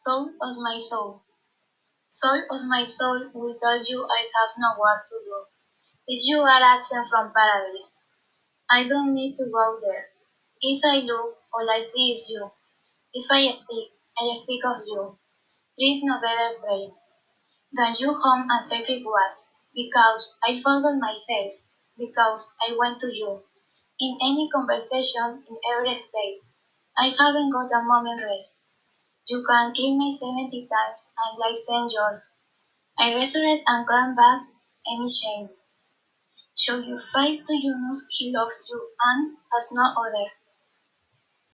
Soul of my soul. Soul of my soul, we told you I have no work to do. If you are absent from paradise, I don't need to go there. If I look, all I see is you. If I speak of you. Please no better pray than you home and sacred watch, because I forgot myself, because I went to you. In any conversation, in every state, I haven't got a moment rest. You can kill me 70 times and like Saint George. I resurrect and grant back any shame. Show your face to Yunus, he loves you and has no other.